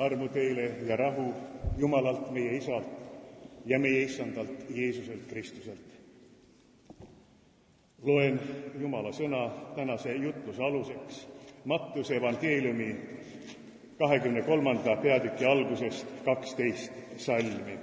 Armu teile ja rahu Jumalalt meie Isalt ja meie Issandalt Jeesuselt Kristuselt. Loen Jumala sõna tänase jutluse aluseks Mattuse evangeeliumi 23. peatüki algusest 12 salmi.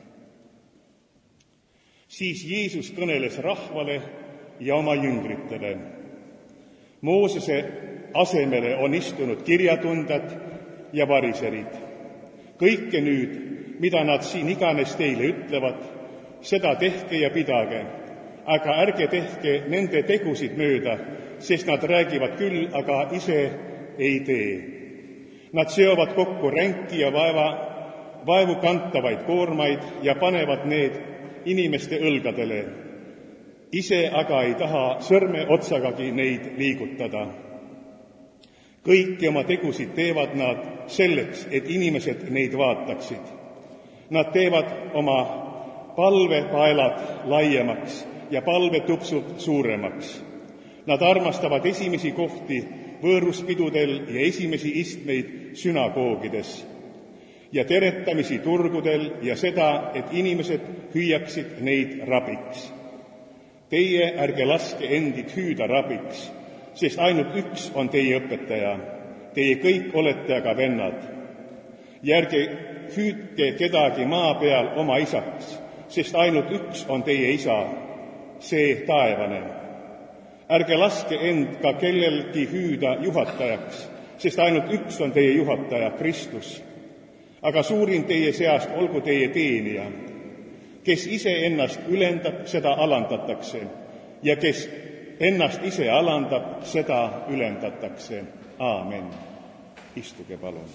Siis Jeesus kõneles rahvale ja oma jüngritele. Moosese asemele on istunud kirjatundjad ja variserid. Kõike nüüd, mida nad siin iganes teile ütlevad, seda tehke ja pidage, aga ärge tehke nende tegusid mööda, sest nad räägivad küll, aga ise ei tee. Nad seovad kokku ränki ja vaevu kantavaid koormaid ja panevad need inimeste õlgadele. Ise aga ei taha sõrme otsagagi neid liigutada. Kõiki oma tegusid teevad nad selleks, et inimesed neid vaataksid. Nad teevad oma palvepaelad laiemaks ja palvetupsud suuremaks. Nad armastavad esimesi kohti võõruspidudel ja esimesi istmeid sünagoogides ja teretamisi turgudel ja seda, et inimesed hüüaksid neid rabiks. Teie ärge laske endid hüüda rabiks, sest ainult üks on teie õpetaja. Teie kõik olete aga vennad. Ja ärge hüüdke kedagi maa peal oma isaks, sest ainult üks on teie isa, see taevane. Ärge laske end ka kellelgi hüüda juhatajaks, sest ainult üks on teie juhataja, Kristus. Aga suurim teie seast olgu teie teenija. Kes ise ennast ülendab, seda alandatakse, ja kes ennast ise alandab, seda ülendatakse. Aamen. Istuge palun.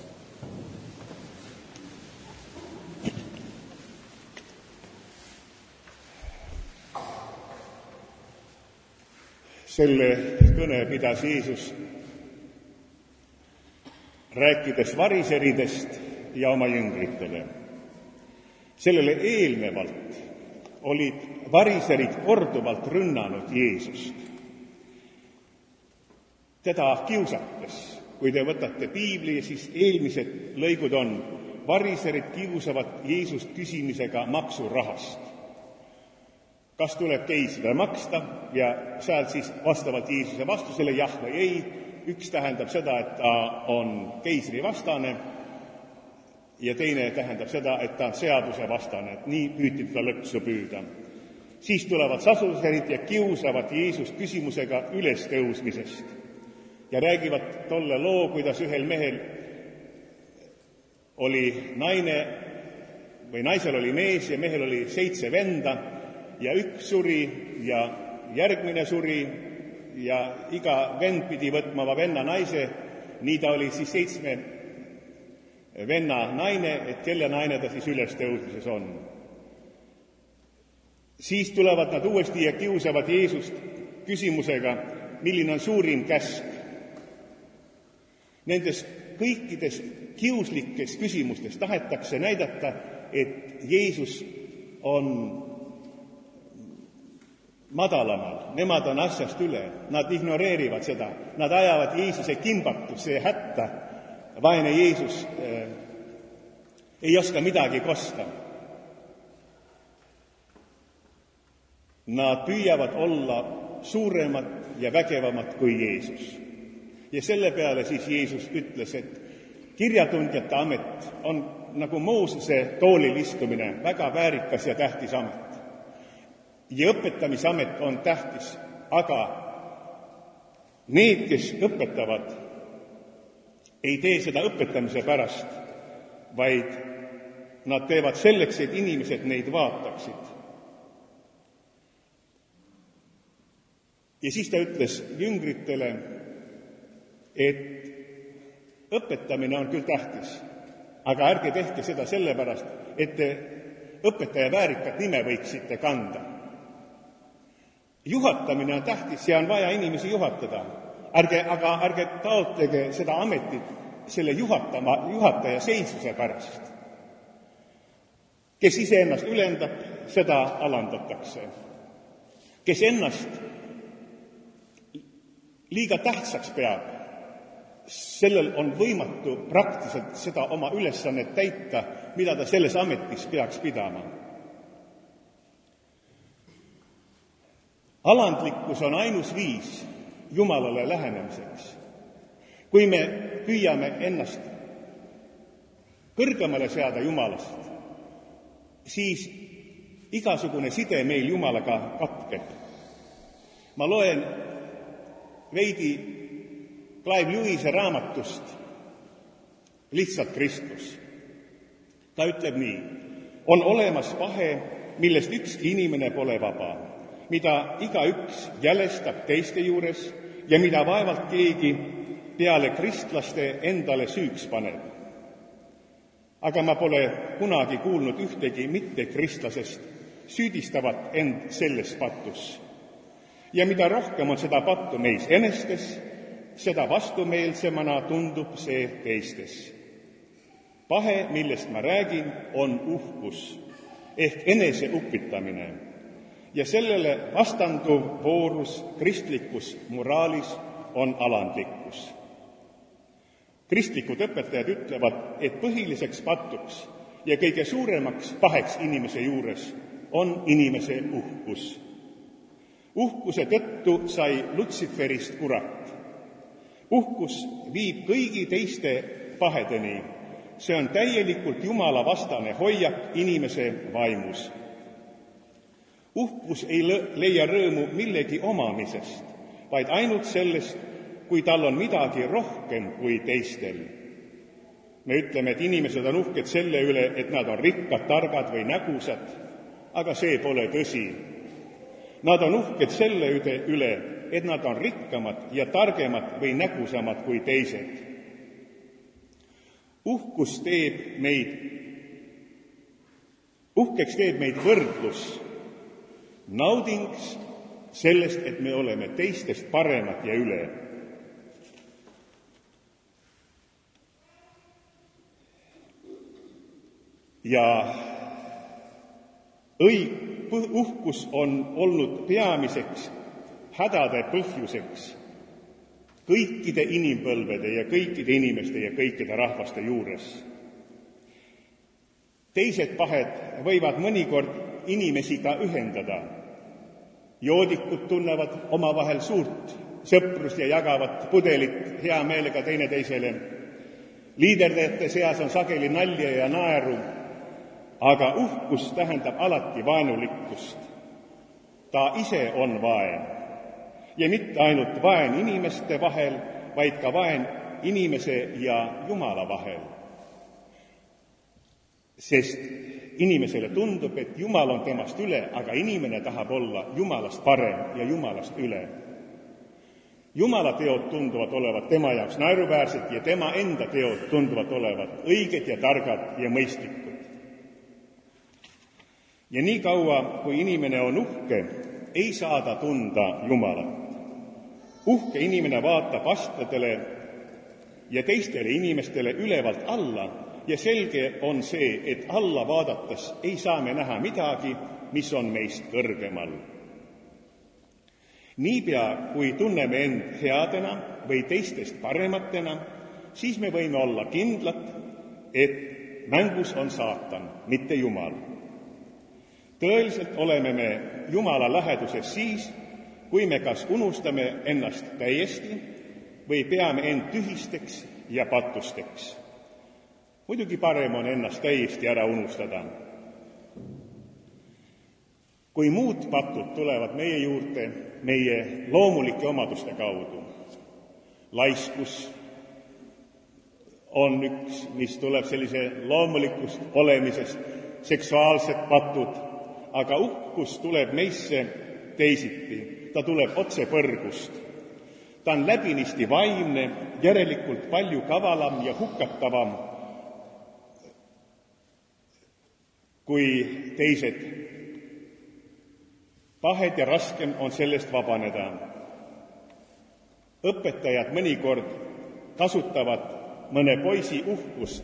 Selle kõne pidas Jeesus rääkides variseridest ja oma jüngritele. Sellele eelnevalt olid variserid korduvalt rünnanud Jeesust. Teda kiusates, kui te võtate piibli, siis eelmised lõigud on: variserid kiusavad Jeesust küsimisega maksurahast. Kas tuleb keisrile maksta? Ja seal siis vastavalt Jeesuse vastusele jah või ei. Üks tähendab seda, et ta on keisri vastane, ja teine tähendab seda, et ta on seaduse vastane, et nii püüti teda lõksu püüda. Siis tulevad saduserid ja kiusavad Jeesust küsimusega ülestõusmisest ja räägivad tolle loo, kuidas ühel mehel oli naine või naisel oli mees ja mehel oli 7 venda ja üks suri ja järgmine suri ja iga vend pidi võtma oma venna naise, nii ta oli siis 7 venna naine, et kelle naine ta siis ülestõusmises on. Siis tulevad nad uuesti ja kiusavad Jeesust küsimusega, milline on suurim käsk. Nendes kõikides kiuslikes küsimustes tahetakse näidata, et Jeesus on madalamal, nemad on asjast üle, nad ignoreerivad seda, nad ajavad Jeesuse kimbatusse hätta. Vaene Jeesus ei oska midagi kosta. Nad püüavad olla suuremad ja vägevamad kui Jeesus. Ja selle peale siis Jeesus ütles, et kirjatundjate amet on nagu Moosese toolil istumine, väga väärikas ja tähtis amet. Ja õpetamisamet on tähtis, aga need, kes õpetavad, ei tee seda õpetamise pärast, vaid nad teevad selleks, et inimesed neid vaataksid. Ja siis ta ütles jüngritele, et õpetamine on küll tähtis, aga ärge tehke seda sellepärast, et te õpetaja väärikat nime võiksite kanda. Juhatamine on tähtis ja on vaja inimesi juhatada. Aga ärge taotlege seda ametit selle juhataja seisuse pärast. Kes ise ennast ülendab, seda alandatakse. Kes ennast liiga tähtsaks peab, sellel on võimatu praktiliselt seda oma ülesannet täita, mida ta selles ametis peaks pidama. Alandlikkus on ainus viis Jumalale lähenemiseks. Kui me püüame ennast kõrgemale seada Jumalast, siis igasugune side meil Jumalaga katkeb. Ma loen veidi Clive Lewise raamatust Lihtsalt Kristus. Ta ütleb nii: on olemas pahe, millest ükski inimene pole vaba, mida igaüks jälestab teiste juures ja mida vaevalt keegi peale kristlaste endale süüks paneb. Aga ma pole kunagi kuulnud ühtegi mittekristlasest süüdistavat end selles patus. Ja mida rohkem on seda pattu meis enestes, seda vastumeelsemana tundub see teistes. Pahe, millest ma räägin, on uhkus ehk enese upitamine ja sellele vastanduv voorus kristlikus moraalis on alandlikkus. Kristlikud õpetajad ütlevad, et põhiliseks patuks ja kõige suuremaks paheks inimese juures on inimese uhkus. Uhkuse tõttu sai Lutsiferist kurat. Uhkus viib kõigi teiste pahedeni. See on täielikult Jumala vastane hoiak inimese vaimus. Uhkus ei leia rõõmu millegi omamisest, vaid ainult sellest, kui tal on midagi rohkem kui teistel. Me ütleme, et inimesed on uhked selle üle, et nad on rikkad, targad või nägusad, aga see pole tõsi. Nad on uhked selle üle, et nad on rikkamad ja targemad või nägusamad kui teised. Uhkeks teeb meid võrdlus, nauding sellest, et me oleme teistest paremad ja üle. Ja uhkus on olnud peamiseks hädade põhjuseks kõikide inimpõlvede ja kõikide inimeste ja kõikide rahvaste juures. Teised pahed võivad mõnikord inimesi ka ühendada. Joodikud tunnevad omavahel suurt sõprust ja jagavad pudelit hea meelega teineteisele. Liiderdajate seas on sageli nalja ja naeru, aga uhkus tähendab alati vaenulikkust. Ta ise on vaen. Ja mitte ainult vaen inimeste vahel, vaid ka vaen inimese ja Jumala vahel. Sest inimesele tundub, et Jumal on temast üle, aga inimene tahab olla Jumalast parem ja Jumalast üle. Jumala teod tunduvad olevat tema jaoks naeruväärsed ja tema enda teod tunduvad olevat õiged ja targad ja mõistlikud. Ja nii kaua, kui inimene on uhke, ei saa ta tunda Jumalat. Uhke inimene vaatab astmedele ja teistele inimestele ülevalt alla ja selge on see, et alla vaadates ei saa me näha midagi, mis on meist kõrgemal. Niipea, kui tunneme end headena või teistest parematena, siis me võime olla kindlad, et mängus on saatan, mitte Jumal. Tõeliselt oleme me Jumala läheduses siis, kui me kas unustame ennast täiesti või peame end tühisteks ja patusteks. Muidugi parem on ennast täiesti ära unustada. Kui muud patud tulevad meie juurde meie loomulike omaduste kaudu, laiskus on üks, mis tuleb sellise loomulikust olemisest, seksuaalsed patud, aga uhkus tuleb meisse teisiti. Ta tuleb otse põrgust. Ta on läbinisti vaimne, järelikult palju kavalam ja hukatavam kui teised. Pahed ja raskem on sellest vabaneda. Õpetajad mõnikord kasutavad mõne poisi uhkust.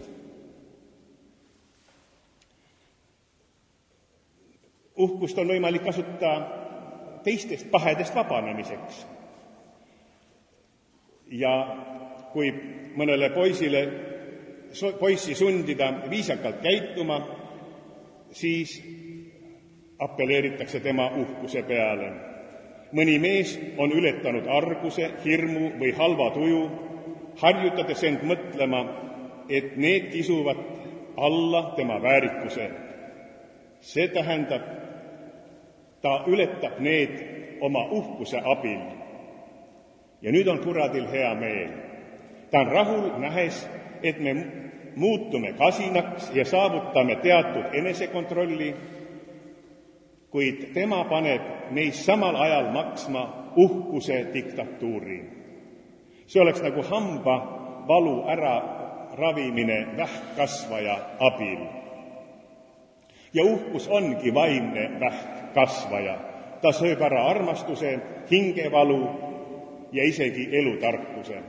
Uhkust on võimalik kasutada teistest pahedest vabanemiseks. Ja kui mõnele poissi sundida viisakalt käituma, siis apelleeritakse tema uhkuse peale. Mõni mees on ületanud arguse, hirmu või halva tuju, harjutades end mõtlema, et need kisuvad alla tema väärikuse. See tähendab, ta ületab need oma uhkuse abil. Ja nüüd on kuradil hea meel. Ta on rahul, nähes, et me muutume kasinaks ja saavutame teatud enesekontrolli, kuid tema paneb meis samal ajal maksma uhkuse diktatuuri. See oleks nagu hambavalu ära ravimine vähkkasvaja abil. Ja uhkus ongi vaimne vähkkasvaja. Ta sööb ära armastuse, hingevalu ja isegi elutarkuse.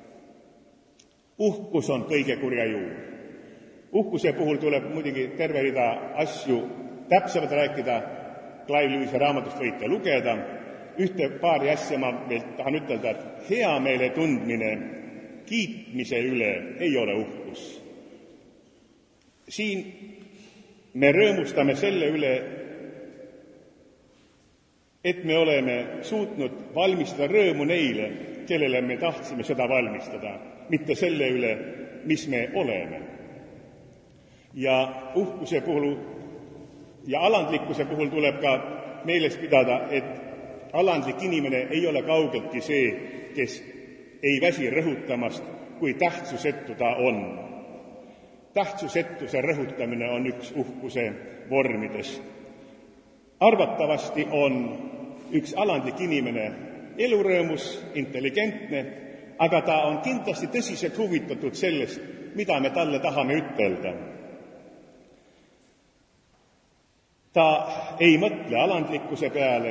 Uhkus on kõige kurja juur. Uhkuse puhul tuleb muidugi terve rida asju täpsemalt rääkida, Clive Lewise raamatust võite lugeda. Paari asja ma veel tahan ütelda, et heameele tundmine kiitmise üle ei ole uhkus. Siin me rõõmustame selle üle, et me oleme suutnud valmistada rõõmu neile, kellele me tahtsime seda valmistada, mitte selle üle, mis me oleme. Ja uhkuse puhul ja alandlikkuse puhul tuleb ka meeles pidada, et alandlik inimene ei ole kaugeltki see, kes ei väsi rõhutamast, kui tähtsusetu ta on. Tähtsusetuse rõhutamine on üks uhkuse vormidest. Arvatavasti on üks alandlik inimene elurõõmus, intelligentne, aga ta on kindlasti tõsiselt huvitatud sellest, mida me talle tahame ütelda. Ta ei mõtle alandlikkuse peale,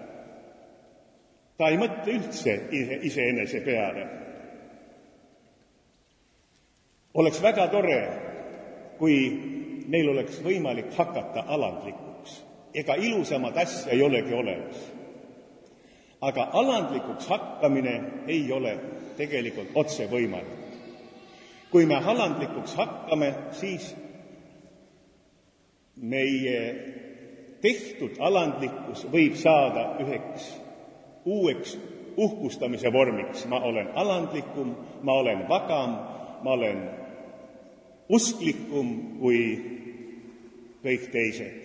ta ei mõtle üldse iseenese peale. Oleks väga tore, kui meil oleks võimalik hakata alandlikuks. Ega ilusamad asja ei olegi olemas. Aga alandlikuks hakkamine ei ole tegelikult otse võimalik. Kui me alandlikuks hakkame, siis meie tehtud alandlikkus võib saada üheks uueks uhkustamise vormiks. Ma olen alandlikum, ma olen vagam, ma olen usklikum kui kõik teised.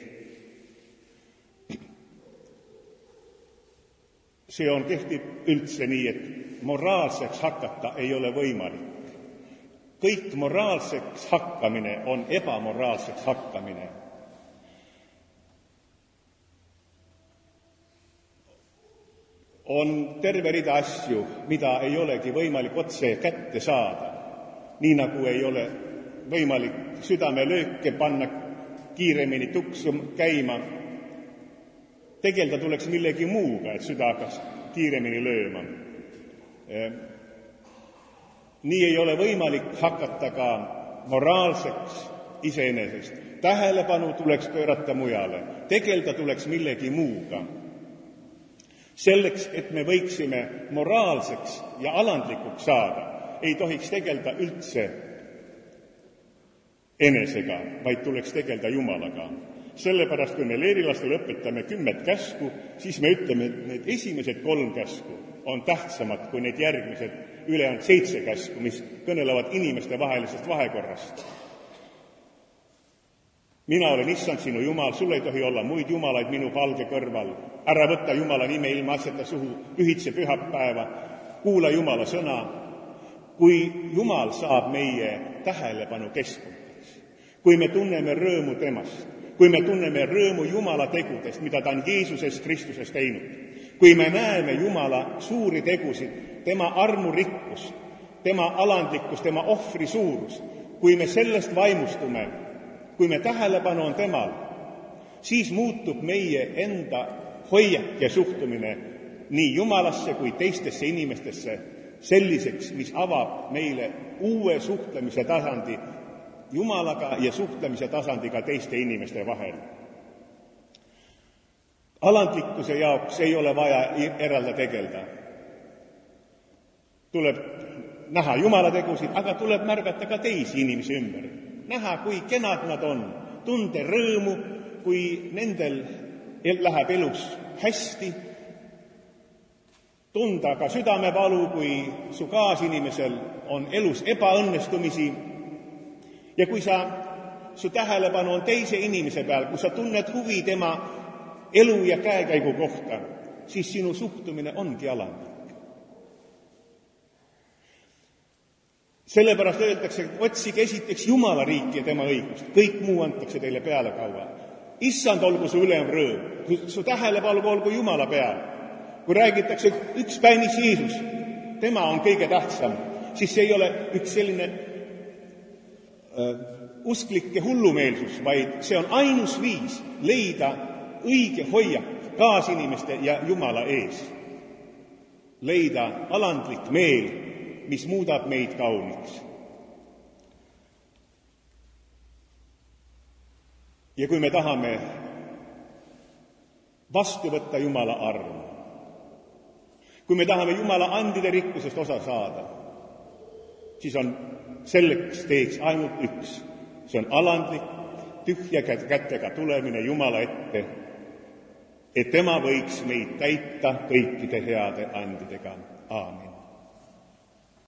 See kehtib üldse nii, et moraalseks hakata ei ole võimalik. Kõik moraalseks hakkamine on ebamoraalseks hakkamine. On terve rida asju, mida ei olegi võimalik otse kätte saada, nii nagu ei ole võimalik südamelööke panna kiiremini tuksu käima. Tegelda tuleks millegi muuga, et süda hakkas kiiremini lööma. Nii ei ole võimalik hakata ka moraalseks iseenesest. Tähelepanu tuleks pöörata mujale. Tegelda tuleks millegi muuga. Selleks, et me võiksime moraalseks ja alandlikuks saada, ei tohiks tegelda üldse enesega, vaid tuleks tegelda Jumalaga. Sellepärast, kui me leerilastele õpetame 10 käsku, siis me ütleme, et need esimesed 3 käsku on tähtsamad kui need järgmised ülejäänud 7 käsku, mis kõnelevad inimeste vahelisest vahekorrast. Mina olen issand sinu Jumal, sul ei tohi olla muid jumalaid minu palge kõrval. Ära võta Jumala nime ilma asjata suhu, pühitse pühapäeva, kuula Jumala sõna. Kui Jumal saab meie tähelepanu keskpunktiks, kui me tunneme rõõmu temast, kui me tunneme rõõmu Jumala tegudest, mida ta on Jeesuses Kristuses teinud, kui me näeme Jumala suuri tegusid, tema armurikkust, tema alandlikkus, tema ohvri suurus, kui me sellest vaimustume, kui me tähelepanu on temal, siis muutub meie enda hoiak ja suhtumine nii Jumalasse kui teistesse inimestesse selliseks, mis avab meile uue suhtlemise tasandi Jumalaga ja suhtlemise tasandiga teiste inimeste vahel. Alandlikkuse jaoks ei ole vaja eralda tegelda. Tuleb näha Jumala tegusid, aga tuleb märgata ka teisi inimesi ümber. Näha, kui kenad nad on, tunde rõõmu, kui nendel läheb elus hästi, tunda ka südamevalu, kui su kaasinimesel on elus ebaõnnestumisi ja kui su tähelepanu on teise inimese peal, kui sa tunned huvi tema elu ja käekäigu kohta, siis sinu suhtumine ongi alandlik. Sellepärast öeldakse, otsige esiteks Jumala riiki ja tema õigust, kõik muu antakse teile pealekauba. Issand olgu su ülem rõõm, su tähelepanu olgu Jumala peal. Kui räägitakse ükspäinis Jeesus, tema on kõige tähtsam, siis see ei ole üks selline usklik ja hullumeelsus, vaid see on ainus viis leida õige hoiak kaasinimeste ja Jumala ees. Leida alandlik meel, mis muudab meid kauniks. Ja kui me tahame vastu võtta Jumala armu, kui me tahame Jumala andide rikkusest osa saada, siis on selleks teeks ainult üks. See on alandlik, tühja kätega tulemine Jumala ette, et tema võiks meid täita kõikide heade andidega. Aamen.